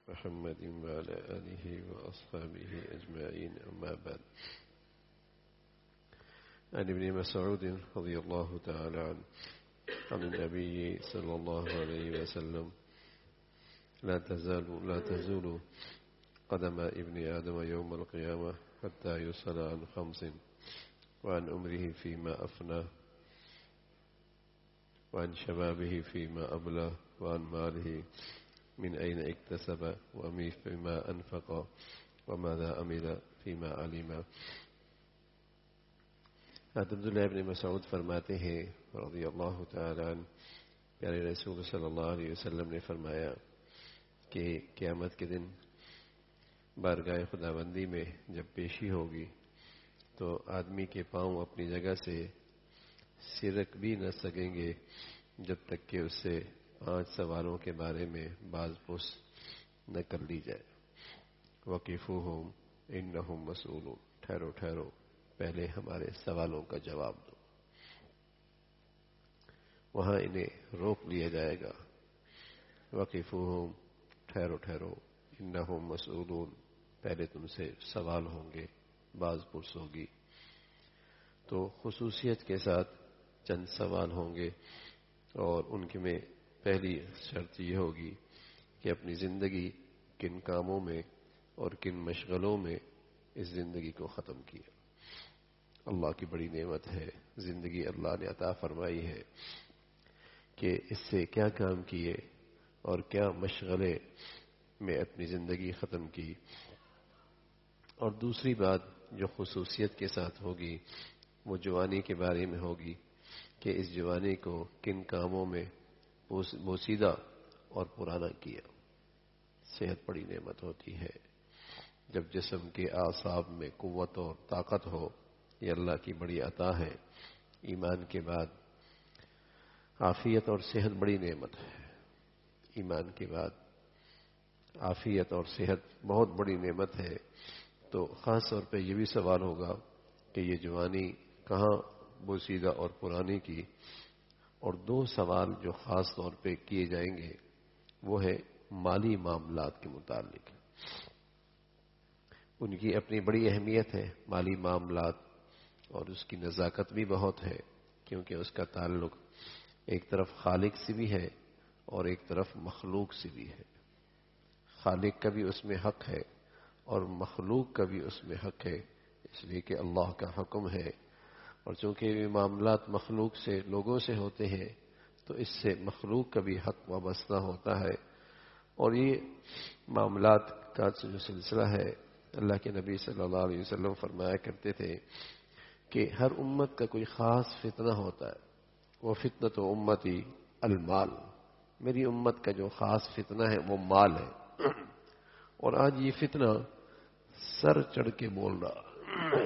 محمد وعلى آله وأصحابه أجمعين، أما بعد. عن ابن مسعود رضي الله تعالى عنه عن النبي صلى الله عليه وسلم: لا تزول قدم ابن آدم يوم القيامة حتى يسأل عن 5: وعن عمره فيما أفناه، وعن شبابه فيما أبلاه، وعن ماله من أين اكتسب، وفيما أنفق، وماذا عمل فيما علم. عبداللہ ابن مسعود فرماتے ہیں رضی اللہ تعالی عنہ، پیارے رسول صلی اللہ علیہ وسلم نے فرمایا کہ قیامت کے دن بارگاہ خداوندی میں جب پیشی ہوگی تو آدمی کے پاؤں اپنی جگہ سے سرک بھی نہ سکیں گے جب تک کہ اس سے 5 سوالوں کے بارے میں باز پرس نہ کر لی جائے. وقفوہم انہم مسئولون، ٹھہرو ٹھہرو، پہلے ہمارے سوالوں کا جواب دو. وہاں انہیں روک لیا جائے گا. وقفوہم، ٹھہرو ٹھہرو، انہم مسئولون، پہلے تم سے سوال ہوں گے، باز پرس ہوگی. تو خصوصیت کے ساتھ چند سوال ہوں گے، اور ان کے میں پہلی شرط یہ ہوگی کہ اپنی زندگی کن کاموں میں اور کن مشغلوں میں اس زندگی کو ختم کیا. اللہ کی بڑی نعمت ہے، زندگی اللہ نے عطا فرمائی ہے کہ اس سے کیا کام کیے اور کیا مشغلے میں اپنی زندگی ختم کی. اور دوسری بات جو خصوصیت کے ساتھ ہوگی وہ جوانی کے بارے میں ہوگی کہ اس جوانی کو کن کاموں میں بوسیدہ اور پرانا کیا. صحت بڑی نعمت ہوتی ہے. جب جسم کے اعصاب میں قوت اور طاقت ہو، یہ اللہ کی بڑی عطا ہے. ایمان کے بعد عافیت اور صحت بڑی نعمت ہے. ایمان کے بعد عافیت اور صحت بہت بڑی نعمت ہے. تو خاص طور پہ یہ بھی سوال ہوگا کہ یہ جوانی کہاں بوسیدہ اور پرانی کی. اور 2 سوال جو خاص طور پہ کیے جائیں گے وہ ہے مالی معاملات کے متعلق. ان کی اپنی بڑی اہمیت ہے مالی معاملات، اور اس کی نزاکت بھی بہت ہے، کیونکہ اس کا تعلق ایک طرف خالق سے بھی ہے اور ایک طرف مخلوق سے بھی ہے. خالق کا بھی اس میں حق ہے اور مخلوق کا بھی اس میں حق ہے، اس لیے کہ اللہ کا حکم ہے. اور چونکہ یہ معاملات مخلوق سے، لوگوں سے ہوتے ہیں، تو اس سے مخلوق کا بھی حق وابستہ ہوتا ہے. اور یہ معاملات کا جو سلسلہ ہے، اللہ کے نبی صلی اللہ علیہ وسلم فرمایا کرتے تھے کہ ہر امت کا کوئی خاص فتنہ ہوتا ہے. وہ فتنۃ امتی المال، میری امت کا جو خاص فتنہ ہے وہ مال ہے. اور آج یہ فتنہ سر چڑھ کے بول رہا،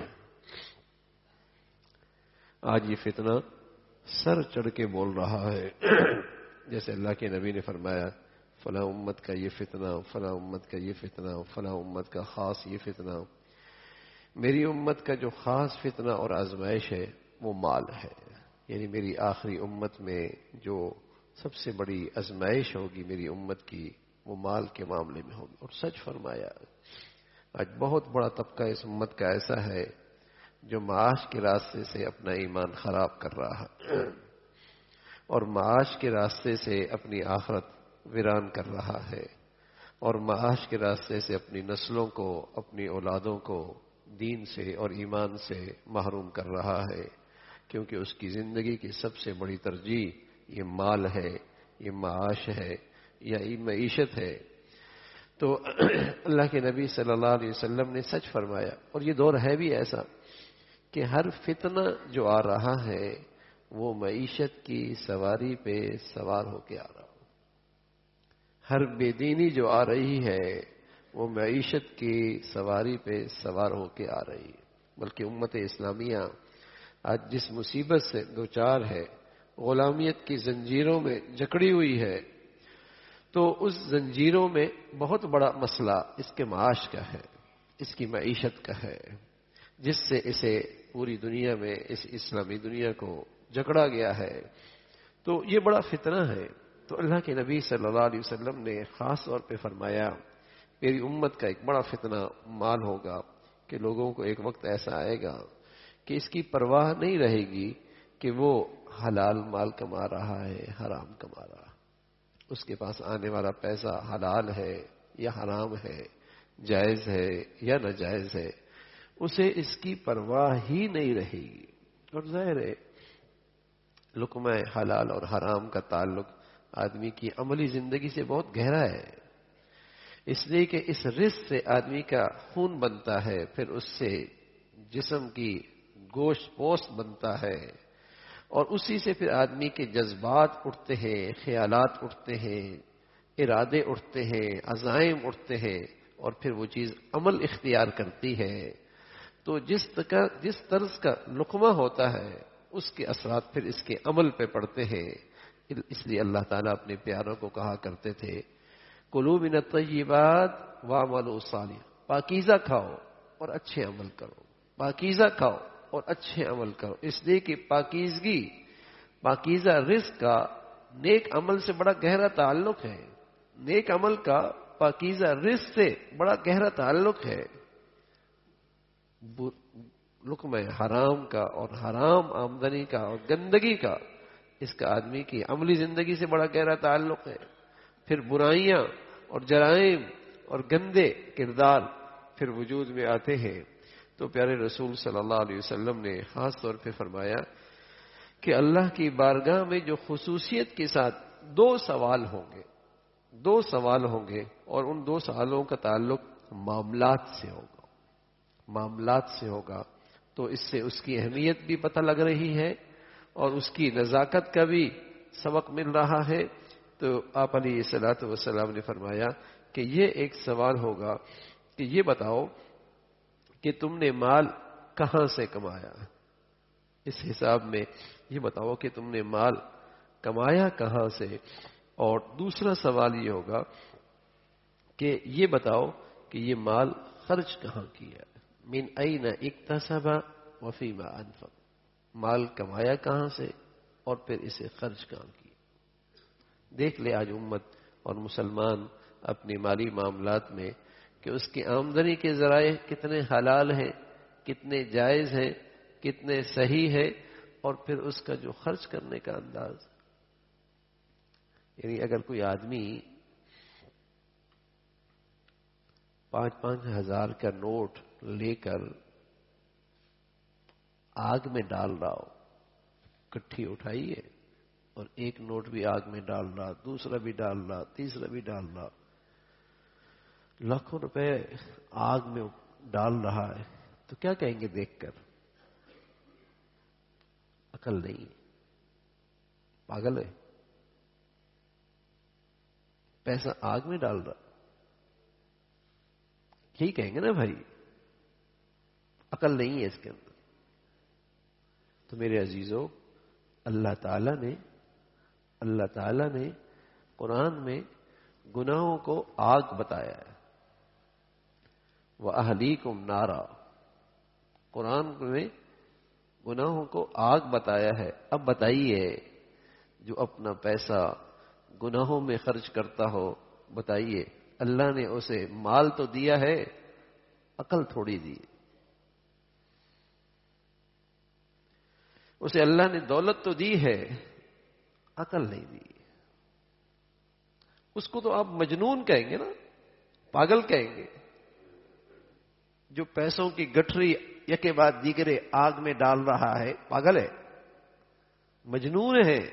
آج یہ فتنہ سر چڑھ کے بول رہا ہے. جیسے اللہ کے نبی نے فرمایا فلاں امت کا یہ فتنہ، فلاں امت کا یہ فتنہ، فلاں امت کا خاص یہ فتنہ. میری امت کا جو خاص فتنہ اور آزمائش ہے وہ مال ہے. یعنی میری آخری امت میں جو سب سے بڑی آزمائش ہوگی میری امت کی، وہ مال کے معاملے میں ہوگی. اور سچ فرمایا. آج بہت بڑا طبقہ اس امت کا ایسا ہے جو معاش کے راستے سے اپنا ایمان خراب کر رہا ہے اور معاش کے راستے سے اپنی آخرت ویران کر رہا ہے، اور معاش کے راستے سے اپنی نسلوں کو، اپنی اولادوں کو دین سے اور ایمان سے محروم کر رہا ہے. کیونکہ اس کی زندگی کی سب سے بڑی ترجیح یہ مال ہے، یہ معاش ہے، یا یہ معیشت ہے. تو اللہ کے نبی صلی اللہ علیہ وسلم نے سچ فرمایا. اور یہ دور ہے بھی ایسا کہ ہر فتنہ جو آ رہا ہے وہ معیشت کی سواری پہ سوار ہو کے آ رہا. ہر بے دینی جو آ رہی ہے وہ معیشت کی سواری پہ سوار ہو کے آ رہی ہے. بلکہ امت اسلامیہ آج جس مصیبت سے دوچار ہے، غلامیت کی زنجیروں میں جکڑی ہوئی ہے، تو اس زنجیروں میں بہت بڑا مسئلہ اس کے معاش کا ہے، اس کی معیشت کا ہے، جس سے اسے پوری دنیا میں، اس اسلامی دنیا کو جکڑا گیا ہے. تو یہ بڑا فتنہ ہے. تو اللہ کے نبی صلی اللہ علیہ وسلم نے خاص طور پہ فرمایا میری امت کا ایک بڑا فتنہ مال ہوگا کہ لوگوں کو ایک وقت ایسا آئے گا کہ اس کی پرواہ نہیں رہے گی کہ وہ حلال مال کما رہا ہے حرام کما رہا ہے، اس کے پاس آنے والا پیسہ حلال ہے یا حرام ہے، جائز ہے یا ناجائز ہے، اسے اس کی پرواہ ہی نہیں رہے گی۔ اور ظاہر ہے لقمہ حلال اور حرام کا تعلق آدمی کی عملی زندگی سے بہت گہرا ہے، اس لیے کہ اس رزق سے آدمی کا خون بنتا ہے، پھر اس سے جسم کی گوشت پوست بنتا ہے، اور اسی سے پھر آدمی کے جذبات اٹھتے ہیں، خیالات اٹھتے ہیں، ارادے اٹھتے ہیں، عزائم اٹھتے ہیں، اور پھر وہ چیز عمل اختیار کرتی ہے۔ تو جس طرز کا لقمہ ہوتا ہے اس کے اثرات پھر اس کے عمل پہ پڑتے ہیں۔ اس لیے اللہ تعالیٰ اپنے پیاروں کو کہا کرتے تھے کلوا من الطیبات واعملوا صالحا، پاکیزہ کھاؤ اور اچھے عمل کرو، پاکیزہ کھاؤ اور اچھے عمل کرو، اس لیے کہ پاکیزگی، پاکیزہ رزق کا نیک عمل سے بڑا گہرا تعلق ہے، نیک عمل کا پاکیزہ رزق سے بڑا گہرا تعلق ہے۔ لقمہ حرام کا اور حرام آمدنی کا اور گندگی کا، اس کا آدمی کی عملی زندگی سے بڑا گہرا تعلق ہے۔ پھر برائیاں اور جرائم اور گندے کردار پھر وجود میں آتے ہیں۔ تو پیارے رسول صلی اللہ علیہ وسلم نے خاص طور پہ فرمایا کہ اللہ کی بارگاہ میں جو خصوصیت کے ساتھ دو سوال ہوں گے اور ان دو سوالوں کا تعلق معاملات سے ہوگا، معاملات سے ہوگا، تو اس سے اس کی اہمیت بھی پتہ لگ رہی ہے اور اس کی نزاکت کا بھی سبق مل رہا ہے۔ تو آپ علیہ الصلوۃ والسلام نے فرمایا کہ یہ ایک سوال ہوگا کہ یہ بتاؤ کہ تم نے مال کہاں سے کمایا، اس حساب میں یہ بتاؤ کہ تم نے مال کمایا کہاں سے، اور دوسرا سوال یہ ہوگا کہ یہ بتاؤ کہ یہ مال خرچ کہاں کیا، من این اکتسب وفیما انفق، مال کمایا کہاں سے اور پھر اسے خرچ کہاں کیا۔ دیکھ لے آج امت اور مسلمان اپنے مالی معاملات میں کہ اس کی آمدنی کے ذرائع کتنے حلال ہیں، کتنے جائز ہیں، کتنے صحیح ہے، اور پھر اس کا جو خرچ کرنے کا انداز، یعنی اگر کوئی آدمی 5-5 ہزار کا نوٹ لے کر آگ میں ڈال رہا ہو، کٹھی اٹھائیے اور ایک نوٹ بھی آگ میں ڈال رہا، دوسرا بھی ڈال رہا، تیسرا بھی ڈال رہا، لاکھوں روپے آگ میں ڈال رہا ہے، تو کیا کہیں گے دیکھ کر؟ عقل نہیں، پاگل ہے، پیسہ آگ میں ڈال رہا، یہی کہیں گے نا بھائی، عقل نہیں ہے اس کے اندر۔ تو میرے عزیزوں، اللہ تعالی نے قرآن میں گناہوں کو آگ بتایا ہے، وَأَهْلِيكُمْ نَارًا، قرآن میں گناہوں کو آگ بتایا ہے۔ اب بتائیے جو اپنا پیسہ گناہوں میں خرچ کرتا ہو، بتائیے اللہ نے اسے مال تو دیا ہے، عقل تھوڑی دی، اسے اللہ نے دولت تو دی ہے، عقل نہیں دی، اس کو تو آپ مجنون کہیں گے نا، پاگل کہیں گے، جو پیسوں کی گٹھری یکے بعد دیگرے آگ میں ڈال رہا ہے، پاگل ہے، مجنون ہے۔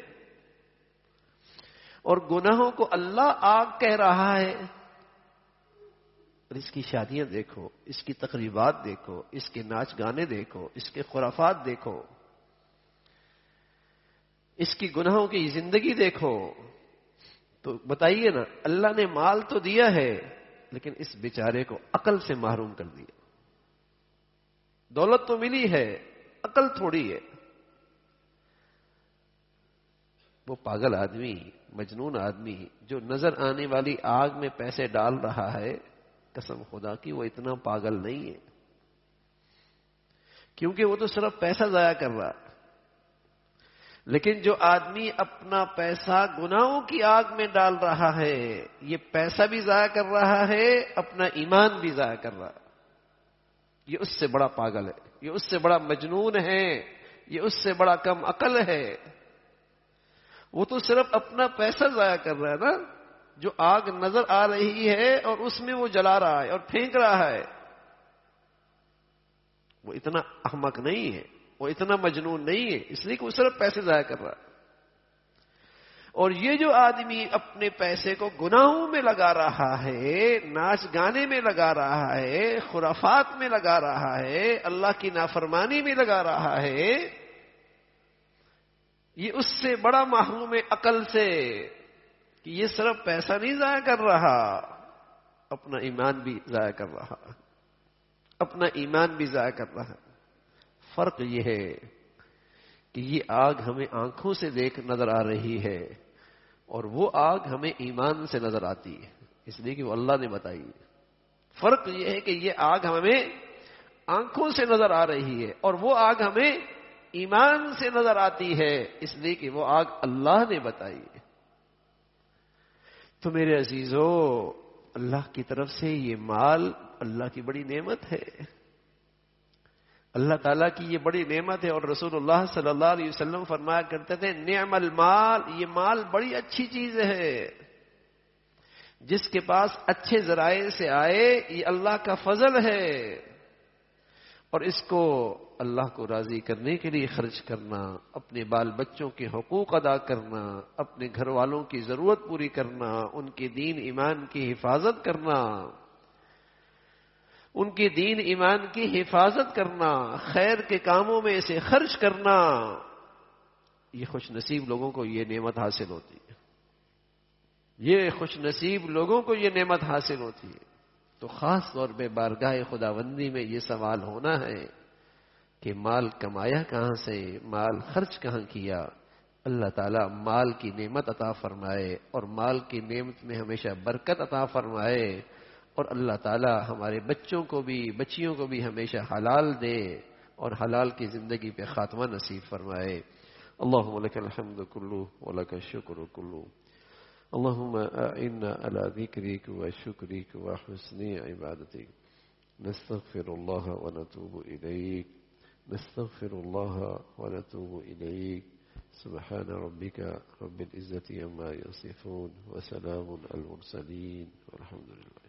اور گناہوں کو اللہ آگ کہہ رہا ہے، اور اس کی شادیاں دیکھو، اس کی تقریبات دیکھو، اس کے ناچ گانے دیکھو، اس کے خرافات دیکھو، اس کی گناہوں کی زندگی دیکھو، تو بتائیے نا، اللہ نے مال تو دیا ہے لیکن اس بیچارے کو عقل سے محروم کر دیا۔ دولت تو ملی ہے، عقل تھوڑی ہے۔ وہ پاگل آدمی، مجنون آدمی جو نظر آنے والی آگ میں پیسے ڈال رہا ہے، قسم خدا کی وہ اتنا پاگل نہیں ہے، کیونکہ وہ تو صرف پیسہ ضائع کر رہا ہے۔ لیکن جو آدمی اپنا پیسہ گناہوں کی آگ میں ڈال رہا ہے، یہ پیسہ بھی ضائع کر رہا ہے، اپنا ایمان بھی ضائع کر رہا ہے. یہ اس سے بڑا پاگل ہے، یہ اس سے بڑا مجنون ہے، یہ اس سے بڑا کم عقل ہے. وہ تو صرف اپنا پیسہ ضائع کر رہا ہے نا. جو آگ نظر آ رہی ہے اور اس میں وہ جلا رہا ہے اور پھینک رہا ہے، وہ اتنا احمق نہیں ہے، وہ اتنا مجنون نہیں ہے، اس لیے کہ وہ صرف پیسے ضائع کر رہا ہے. اور یہ جو آدمی اپنے پیسے کو گناہوں میں لگا رہا ہے، ناچ گانے میں لگا رہا ہے، خرافات میں لگا رہا ہے، اللہ کی نافرمانی میں لگا رہا ہے، یہ اس سے بڑا محروم عقل سے کہ یہ صرف پیسہ نہیں ضائع کر رہا، اپنا ایمان بھی ضائع کر رہا، اپنا ایمان بھی ضائع کر رہا. فرق یہ ہے کہ یہ آگ ہمیں آنکھوں سے دیکھ نظر آ رہی ہے اور وہ آگ ہمیں ایمان سے نظر آتی ہے، اس لیے کہ وہ اللہ نے بتائی. فرق یہ ہے کہ یہ آگ ہمیں آنکھوں سے نظر آ رہی ہے اور وہ آگ ہمیں ایمان سے نظر آتی ہے، اس لیے کہ وہ آگ اللہ نے بتائی ہے. تو میرے عزیزو، اللہ کی طرف سے یہ مال اللہ کی بڑی نعمت ہے، اللہ تعالیٰ کی یہ بڑی نعمت ہے. اور رسول اللہ صلی اللہ علیہ وسلم فرمایا کرتے تھے نعم المال، یہ مال بڑی اچھی چیز ہے، جس کے پاس اچھے ذرائع سے آئے یہ اللہ کا فضل ہے، اور اس کو اللہ کو راضی کرنے کے لیے خرچ کرنا، اپنے بال بچوں کے حقوق ادا کرنا، اپنے گھر والوں کی ضرورت پوری کرنا، ان کے دین ایمان کی حفاظت کرنا، ان کے دین ایمان کی حفاظت کرنا، خیر کے کاموں میں اسے خرچ کرنا، یہ خوش نصیب لوگوں کو یہ نعمت حاصل ہوتی ہے. یہ خوش نصیب لوگوں کو یہ نعمت حاصل ہوتی ہے. تو خاص طور پہ بارگاہ خداوندی میں یہ سوال ہونا ہے کہ مال کمایا کہاں سے، مال خرچ کہاں کیا. اللہ تعالیٰ مال کی نعمت عطا فرمائے اور مال کی نعمت میں ہمیشہ برکت عطا فرمائے، اور اللہ تعالیٰ ہمارے بچوں کو بھی بچیوں کو بھی ہمیشہ حلال دے اور حلال کی زندگی پہ خاتمہ نصیب فرمائے. اللہم لک الحمد کلو ولک الشکر کلو. اللهم أعنا على ذكرك وشكرك وحسن عبادتك. نستغفر الله ونتوب إليك، نستغفر الله ونتوب إليك. سبحان ربك رب العزة عما يصفون وسلام على المرسلين والحمد لله.